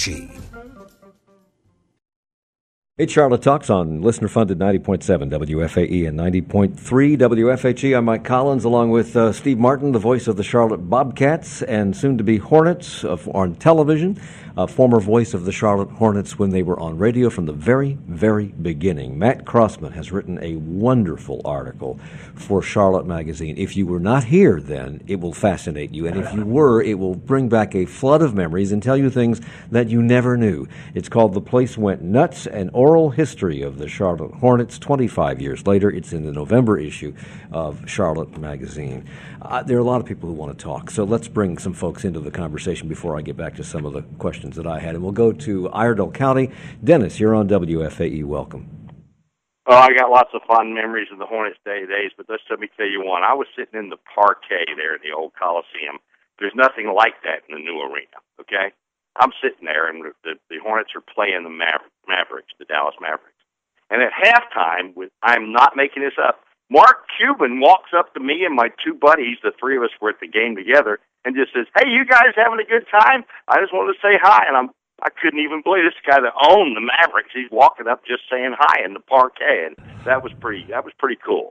It's Charlotte Talks on listener-funded ninety point seven W F A E and ninety point three W F H E. I'm Mike Collins, along with uh, Steve Martin, the voice of the Charlotte Bobcats and soon-to-be Hornets uh, on television, uh, former voice of the Charlotte Hornets when they were on radio from the very, very beginning. Matt Crossman has written a wonderful article for Charlotte Magazine. If you were not here then, it will fascinate you, and if you were, it will bring back a flood of memories and tell you things that you never knew. It's called The Place Went Nuts, and Oral History of the Charlotte Hornets twenty-five years later. It's in the November issue of Charlotte Magazine. Uh, there are a lot of people who want to talk, so let's bring some folks into the conversation before I get back to some of the questions that I had. And we'll go to Iredell County. Dennis, you're on W F A E. Welcome. Oh, I got lots of fond memories of the Hornets day days, but let's let me tell you one. I was sitting in the parquet there in the old Coliseum. There's nothing like that in the new arena, okay? I'm sitting there, and the, the Hornets are playing the Maver- Mavericks, the Dallas Mavericks. And at halftime, with, I'm not making this up, Mark Cuban walks up to me and my two buddies, the three of us were at the game together, and just says, "Hey, you guys having a good time? I just wanted to say hi." And I'm, I couldn't even believe this guy that owned the Mavericks. He's walking up just saying hi in the parquet, and that was pretty, that was pretty cool.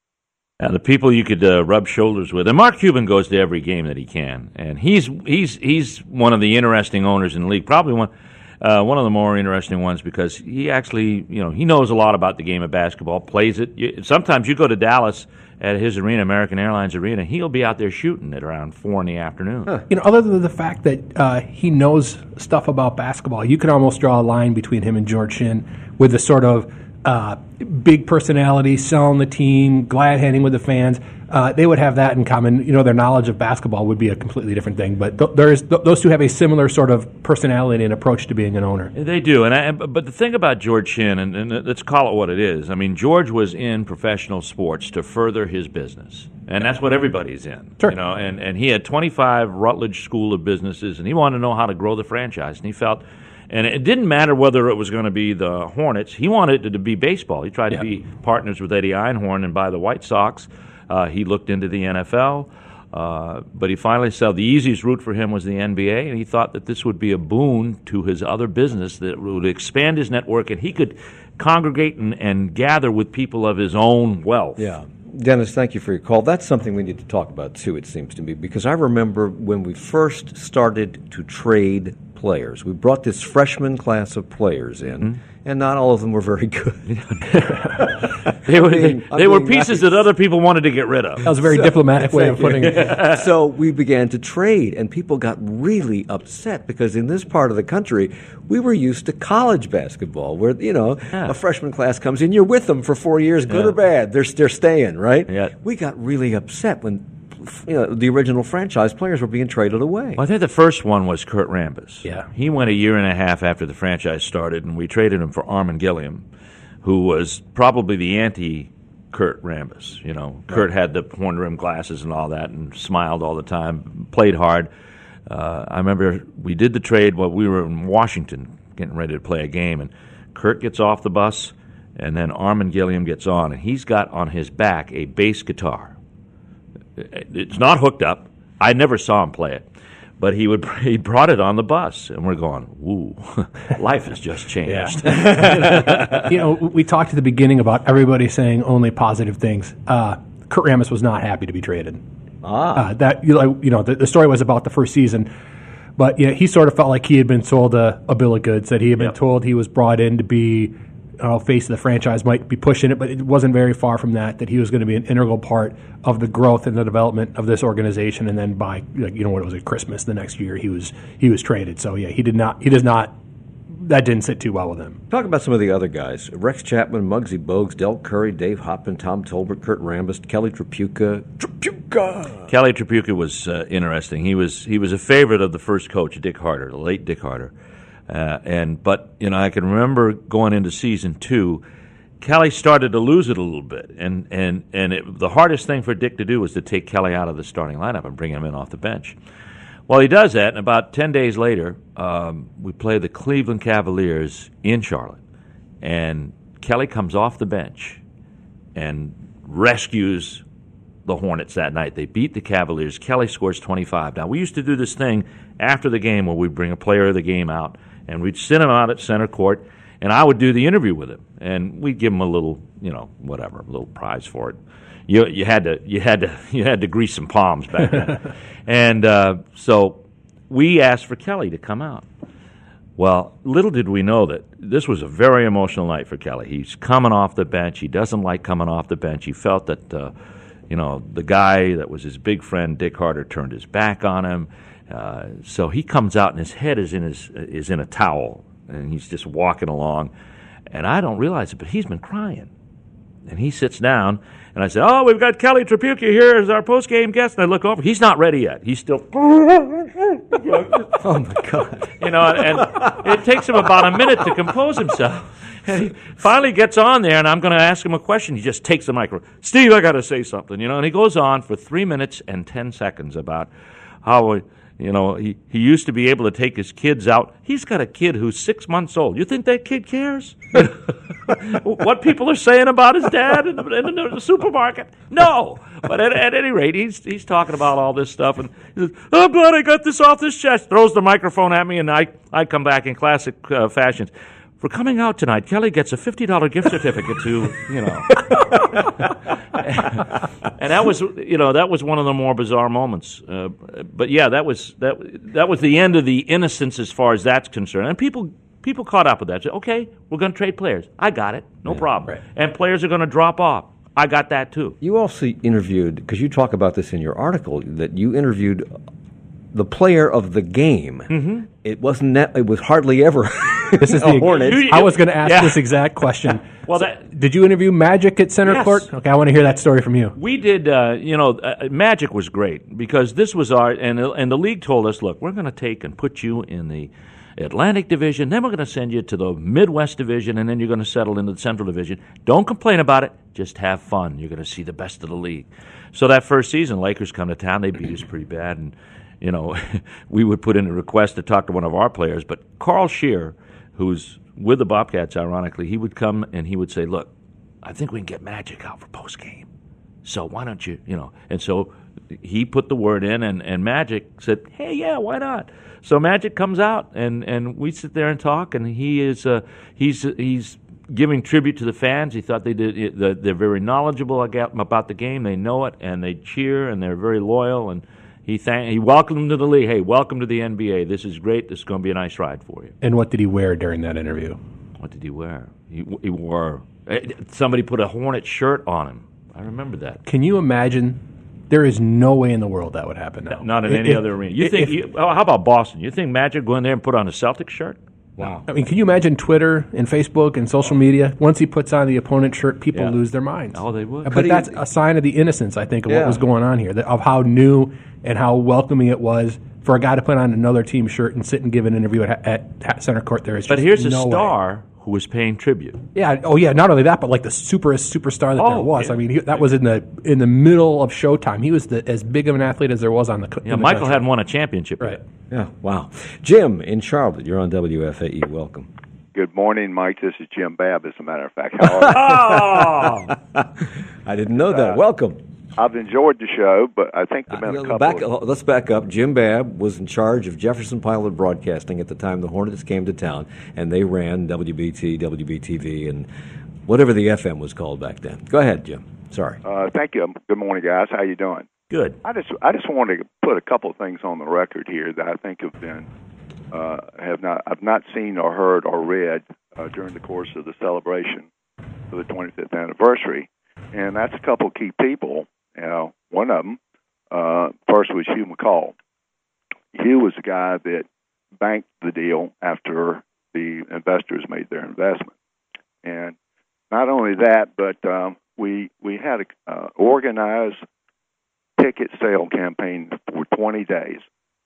Uh, the people you could uh, rub shoulders with, and Mark Cuban goes to every game that he can, and he's he's he's one of the interesting owners in the league, probably one uh, one of the more interesting ones because he actually you know he knows a lot about the game of basketball, plays it. You, sometimes you go to Dallas at his arena, American Airlines Arena, he'll be out there shooting at around four in the afternoon. Huh. You know, other than the fact that uh, he knows stuff about basketball, you can almost draw a line between him and George Shinn with the sort of Uh, big personality, selling the team, glad-handing with the fans. Uh, they would have that in common. You know, their knowledge of basketball would be a completely different thing. But th- there is th- those two have a similar sort of personality and approach to being an owner. They do. And I, but the thing about George Shinn, and, and let's call it what it is. I mean, George was in professional sports to further his business, and that's what everybody's in. Sure. You know, and, and he had twenty-five Rutledge School of Businesses, and he wanted to know how to grow the franchise, and he felt. And it didn't matter whether it was going to be the Hornets. He wanted it to be baseball. He tried yeah. to be partners with Eddie Einhorn and buy the White Sox. Uh, he looked into the N F L, uh, but he finally said the easiest route for him was the N B A, and he thought that this would be a boon to his other business that would expand his network, and he could congregate and, and gather with people of his own wealth. Yeah. Dennis, thank you for your call. That's something we need to talk about, too, it seems to me, because I remember when we first started to trade players. We brought this freshman class of players in, mm-hmm. and not all of them were very good. they were, they, they were pieces nice. that other people wanted to get rid of. That was a very so, diplomatic way of putting it. So we began to trade, and people got really upset because in this part of the country, we were used to college basketball where, you know, yeah. a freshman class comes in, you're with them for four years, good yeah. or bad. They're, they're staying, right? Yeah. We got really upset when you know, the original franchise players were being traded away. Well, I think the first one was Kurt Rambis. Yeah. He went a year and a half after the franchise started, and we traded him for Armin Gilliam, who was probably the anti-Kurt Rambis. You know, right. Kurt had the horn-rimmed glasses and all that and smiled all the time, played hard. Uh, I remember we did the trade while we were in Washington getting ready to play a game, and Kurt gets off the bus, and then Armin Gilliam gets on, and he's got on his back a bass guitar. It's not hooked up. I never saw him play it, but he would he brought it on the bus, and we're going, "Woo, life has just changed." Yeah. You know, we talked at the beginning about everybody saying only positive things. Uh, Kurt Rambis was not happy to be traded. Ah, uh, that you know, you know the, the story was about the first season, but you know, he sort of felt like he had been sold a, a bill of goods. That he had been yep. told he was brought in to be I don't know, face of the franchise might be pushing it, but it wasn't very far from that, that he was going to be an integral part of the growth and the development of this organization. And then by, like, you know, what was it, Christmas the next year, he was he was traded. So, yeah, he did not, he does not, that didn't sit too well with him. Talk about some of the other guys. Rex Chapman, Muggsy Bogues, Del Curry, Dave Hoppin, Tom Tolbert, Kurt Rambis, Kelly Tripucka. Tripucka! Kelly Tripucka was uh, interesting. He was he was a favorite of the first coach, Dick Harder, the late Dick Harder. Uh, and But, you know, I can remember going into season two, Kelly started to lose it a little bit. And, and, and it, the hardest thing for Dick to do was to take Kelly out of the starting lineup and bring him in off the bench. Well, he does that, and about ten days later, um, we play the Cleveland Cavaliers in Charlotte, and Kelly comes off the bench and rescues the Hornets that night. They beat the Cavaliers. Kelly scores twenty-five. Now, we used to do this thing after the game where we'd bring a player of the game out, and we'd send him out at center court, and I would do the interview with him, and we'd give him a little, you know, whatever, a little prize for it. You you had to you had to you had to grease some palms back then, and uh, so we asked for Kelly to come out. Well, little did we know that this was a very emotional night for Kelly. He's coming off the bench. He doesn't like coming off the bench. He felt that uh, you know the guy that was his big friend Dick Harder turned his back on him. Uh, so he comes out and his head is in his is in a towel, and he's just walking along. And I don't realize it, but he's been crying. And he sits down, and I said, "Oh, we've got Kelly Tripucka here as our post-game guest." And I look over. He's not ready yet. He's still, Oh, my God. you know, and it takes him about a minute to compose himself. And he finally gets on there, and I'm going to ask him a question. He just takes the microphone. "Steve, I got to say something," you know. And he goes on for three minutes and ten seconds about how, you know, he, he used to be able to take his kids out. He's got a kid who's six months old. You think that kid cares? What people are saying about his dad in the, in the, the supermarket? No. But at, at any rate, he's he's talking about all this stuff, and he says, "I'm glad I got this off this chest." Throws the microphone at me, and I, I come back in classic uh, fashions. "For coming out tonight, Kelly gets a fifty dollars gift certificate to, you know." And that was, you know, that was one of the more bizarre moments. Uh, but yeah, that was that that was the end of the innocence as far as that's concerned. And people people caught up with that. Said, "Okay, we're going to trade players. I got it, no yeah, problem." Right. And players are going to drop off. I got that too. You also interviewed, because you talk about this in your article, that you interviewed the player of the game. Mm-hmm. It wasn't that, it was hardly ever This is a the Hornet. You- I was going to ask Yeah. this exact question. Well, So, that- did you interview Magic at center Yes. court? Okay, I want to hear that story from you. We did, uh, you know, uh, Magic was great because this was our, and, and the league told us, look, we're going to take and put you in the Atlantic Division, then we're going to send you to the Midwest Division, and then you're going to settle into the Central Division. Don't complain about it. Just have fun. You're going to see the best of the league. So that first season, Lakers come to town. They beat us pretty bad, and, you know, we would put in a request to talk to one of our players. But Carl Shear, who's with the Bobcats, ironically, he would come and he would say, look, I think we can get Magic out for postgame. So why don't you, you know, and so he put the word in, and, and Magic said, hey, yeah, why not? So Magic comes out, and, and we sit there and talk, and he is uh, he's he's giving tribute to the fans. He thought they did they're very knowledgeable about the game. They know it, and they cheer, and they're very loyal. And he thank he welcomed them to the league. Hey, welcome to the N B A. This is great. This is going to be a nice ride for you. And what did he wear during that interview? What did he wear? He, he wore somebody put a Hornet shirt on him. I remember that. Can you imagine? There is no way in the world that would happen now. Not in any If- other arena. You if- think? You, oh, how about Boston? You think Magic go in there and put on a Celtics shirt? Wow. I mean, can you imagine Twitter and Facebook and social media? Once he puts on the opponent shirt, people Yeah. lose their minds. Oh, they would. But Could he- that's a sign of the innocence, I think, of Yeah. what was going on here, that, of how new and how welcoming it was for a guy to put on another team shirt and sit and give an interview at, at, at center court. There is But just here's a no way. star who was paying tribute. Yeah. Oh, yeah. Not only that, but like the superest superstar that Oh, there was. yeah. I mean, he, that was in the in the middle of Showtime. He was the, as big of an athlete as there was on the. co- Yeah, in the Michael country. hadn't won a championship Right. yet. Yeah, wow. Jim in Charlotte, you're on W F A E. Welcome. Good morning, Mike. This is Jim Babb, as a matter of fact. How are you? Oh, I didn't know that. Welcome. I've enjoyed the show, but I think there have been a Uh, couple back, of... let's back up. Jim Babb was in charge of Jefferson Pilot Broadcasting at the time the Hornets came to town, and they ran W B T, W B T V, and whatever the F M was called back then. Go ahead, Jim. Sorry. Uh, thank you. Good morning, guys. How you doing? good. I just I just wanted to put a couple of things on the record here that I think have been uh, have not I've not seen or heard or read uh, during the course of the celebration for the twenty-fifth anniversary, and that's a couple of key people. You know, one of them uh, first was Hugh McCall. Hugh was the guy that banked the deal after the investors made their investment, and not only that, but um, we we had a uh, organized ticket sale campaign for twenty days.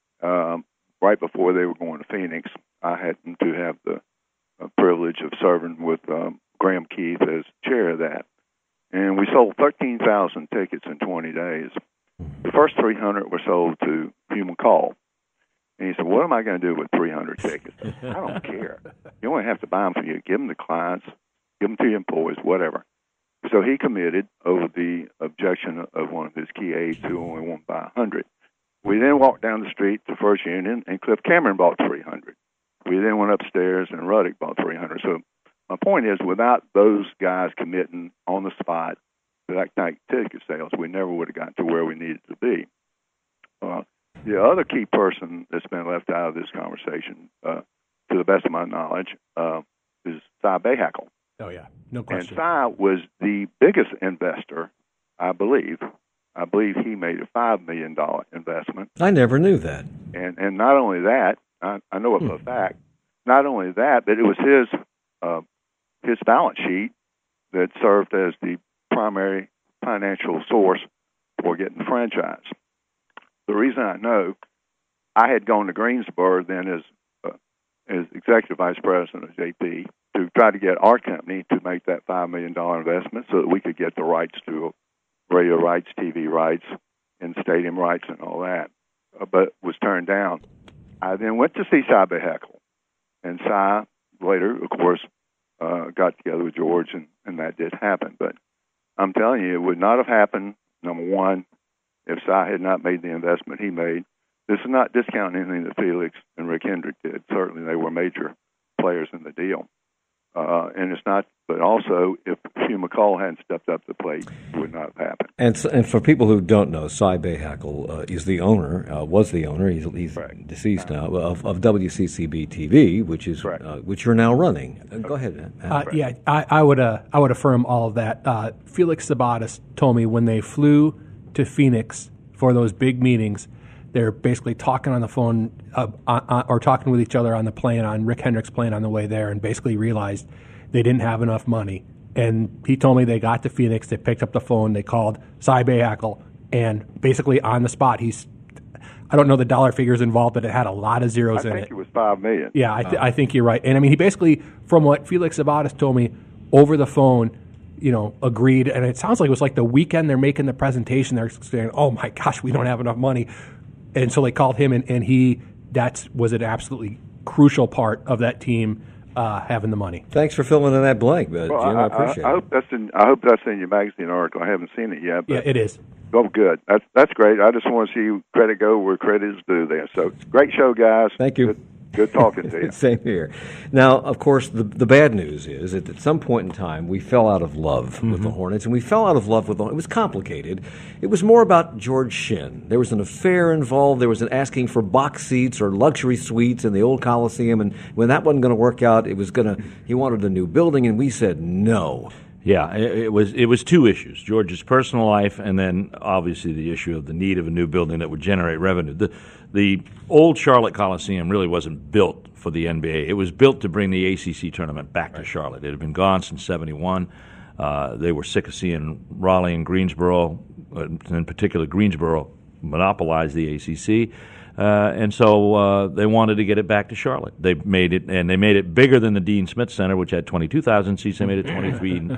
Um, right before they were going to Phoenix, I happened to have the uh, privilege of serving with um, Graham Keith as chair of that, and we sold thirteen thousand tickets in twenty days. The first three hundred were sold to Hugh McCall. And he said, what am I going to do with three hundred tickets? I don't care. You only have to buy them for you. Give them to clients, give them to your employees, whatever. So he committed over the objection of one of his key aides who only wanted to buy one hundred. We then walked down the street to First Union, and Cliff Cameron bought three hundred. We then went upstairs, and Ruddick bought three hundred. So my point is, without those guys committing on the spot to that type of ticket sales, we never would have gotten to where we needed to be. Uh, the other key person that's been left out of this conversation, uh, to the best of my knowledge, uh, is Cy Bahakel. Oh, yeah, no question. And Cy was the biggest investor, I believe. I believe he made a five million dollars investment. I never knew that. And and not only that, I, I know it for a fact, not only that, but it was his uh, his balance sheet that served as the primary financial source for getting the franchise. The reason I know, I had gone to Greensboro then as uh, as executive vice president of J P to try to get our company to make that five million dollars investment so that we could get the rights to radio rights, T V rights, and stadium rights and all that, uh, but was turned down. I then went to see Cy Bahakel, and Cy later, of course, uh, got together with George, and, and that did happen. But I'm telling you, it would not have happened, number one, if Cy had not made the investment he made. This is not discounting anything that Felix and Rick Hendrick did. Certainly they were major players in the deal. Uh, and it's not, but also if Hugh McCall hadn't stepped up to the plate, it would not have happened. And and for people who don't know, Cy Bahakel uh, is the owner, uh, was the owner, he's, he's deceased now, of, of W C C B T V, which is uh, which you're now running. Uh, go ahead, Matt. Uh, yeah, I, I would uh, I would affirm all of that. Uh, Felix Sabates told me when they flew to Phoenix for those big meetings, they're basically talking on the phone uh, uh, or talking with each other on the plane, on Rick Hendrick's plane on the way there, and basically realized they didn't have enough money. And he told me they got to Phoenix, they picked up the phone, they called Cy Bahakel, and basically on the spot, he's, I don't know the dollar figures involved, but it had a lot of zeros I in it. I think it was five million dollars. Yeah, I, th- I think you're right. And I mean, he basically, from what Felix Sabates told me over the phone, you know, agreed. And it sounds like it was like the weekend they're making the presentation, they're saying, oh my gosh, we don't have enough money. And so they called him, and, and he, that was an absolutely crucial part of that team uh, having the money. Thanks for filling in that blank, uh, well, Jim. I, I appreciate I, I it. hope that's in, I hope that's in your magazine article. I haven't seen it yet. But yeah, it is. Oh, good. That's that's great. I just want to see credit go where credit is due there. So great show, guys. Thank you. Good, good talking to you. Same here. Now, of course, the the bad news is that at some point in time we fell out of love mm-hmm. with the Hornets, and we fell out of love with the. It was complicated. It was more about George Shinn. There was an affair involved. There was an asking for box seats or luxury suites in the old Coliseum, and when that wasn't going to work out, it was going to. He wanted a new building, and we said no. Yeah, it, it was it was two issues: George's personal life, and then obviously the issue of the need of a new building that would generate revenue. The the old Charlotte Coliseum really wasn't built for the N B A. It was built to bring the A C C tournament back to Charlotte. It had been gone since seventy-one. Uh, they were sick of seeing Raleigh and Greensboro, uh, in particular Greensboro, monopolize the A C C. Uh, and so uh, they wanted to get it back to Charlotte. They made it, and they made it bigger than the Dean Smith Center, which had twenty-two thousand seats. They made it twenty-three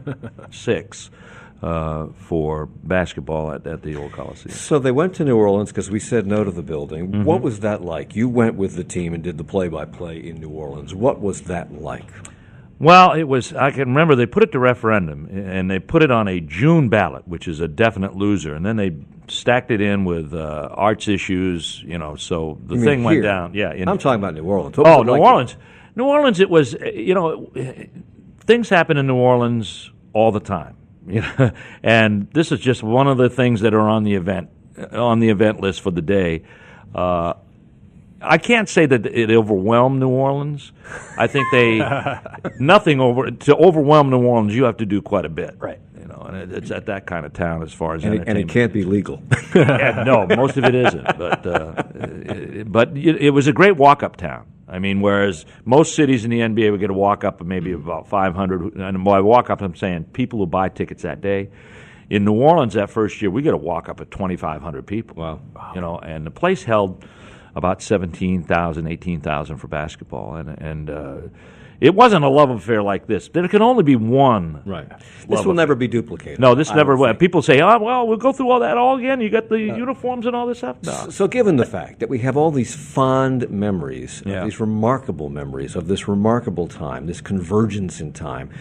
six uh, for basketball at, at the old Coliseum. So they went to New Orleans because we said no to the building. Mm-hmm. What was that like? You went with the team and did the play-by-play in New Orleans. What was that like? Well, it was, I can remember they put it to referendum, and they put it on a June ballot, which is a definite loser, and then they stacked it in with uh, arts issues, you know, so the You thing mean went here? down. Yeah, in, I'm talking about New Orleans. What Oh, was it New like Orleans. New Orleans, it was, you know, things happen in New Orleans all the time, you know, and this is just one of the things that are on the event, on the event list for the day. Uh, I can't say that it overwhelmed New Orleans. I think they nothing over to overwhelm New Orleans. You have to do quite a bit, right? You know, and it, it's at that kind of town as far as and it, and it can't be legal. Yeah, no, most of it isn't. But uh, it, but it, it was a great walk-up town. I mean, whereas most cities in the N B A would get a walk-up of maybe about five hundred, and by walk-up I'm saying people who buy tickets that day. In New Orleans that first year, we got a walk-up of twenty-five hundred people. Wow. You know, and the place held about seventeen thousand, eighteen thousand for basketball, and and uh, it wasn't a love affair like this. There can only be one. Right. This will never be duplicated. No, this I never don't will. think. People say, oh, well, we'll go through all that all again. You got the uniforms and all this stuff. No. So, given the fact that we have all these fond memories, Yeah. of these remarkable memories of this remarkable time, this convergence in time,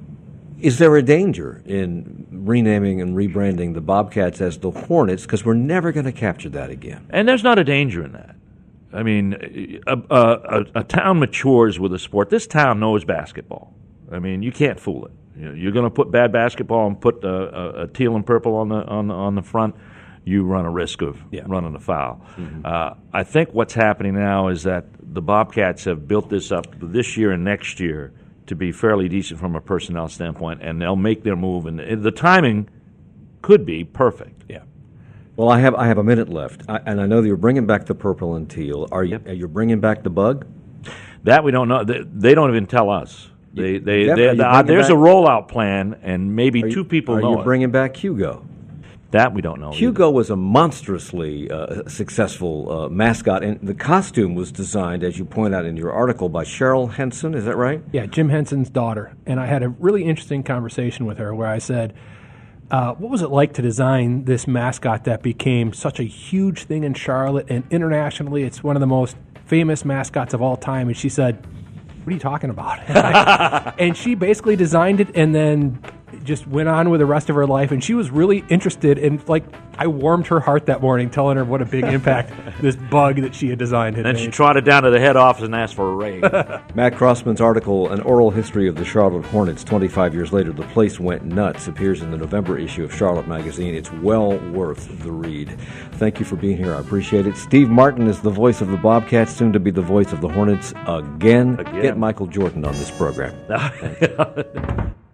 is there a danger in renaming and rebranding the Bobcats as the Hornets? Because we're never going to capture that again. And there's not a danger in that. I mean, a, a, a, a town matures with a sport. This town knows basketball. I mean, you can't fool it. You know, you're going to put bad basketball and put a, a, a teal and purple on the on the, on the front, you run a risk of Yeah. running a foul. Mm-hmm. Uh, I think what's happening now is that the Bobcats have built this up this year and next year to be fairly decent from a personnel standpoint, and they'll make their move. And the timing could be perfect. Yeah. Well, I have I have a minute left, I, and I know that you're bringing back the purple and teal. Are you? Are you bringing back the bug? That we don't know. They, they don't even tell us. They, they, Def- they, are you uh, bringing there's back- a rollout plan, and maybe Are you- two people Are know you it. bringing back Hugo? That we don't know. Hugo was a monstrously uh, successful uh, mascot, and the costume was designed, as you point out in your article, by Cheryl Henson. Is that right? Yeah, Jim Henson's daughter. And I had a really interesting conversation with her where I said, uh, what was it like to design this mascot that became such a huge thing in Charlotte and internationally? It's one of the most famous mascots of all time. And she said, what are you talking about? And, I, and she basically designed it and then just went on with the rest of her life. And she was really interested in, like, I warmed her heart that morning telling her what a big impact this bug that she had designed had And made. she trotted down to the head office and asked for a raise. Matt Crossman's article, An Oral History of the Charlotte Hornets, twenty-five years later, the place went nuts, appears in the November issue of Charlotte Magazine. It's well worth the read. Thank you for being here. I appreciate it. Steve Martin is the voice of the Bobcats, soon to be the voice of the Hornets again. Again. Get Michael Jordan on this program.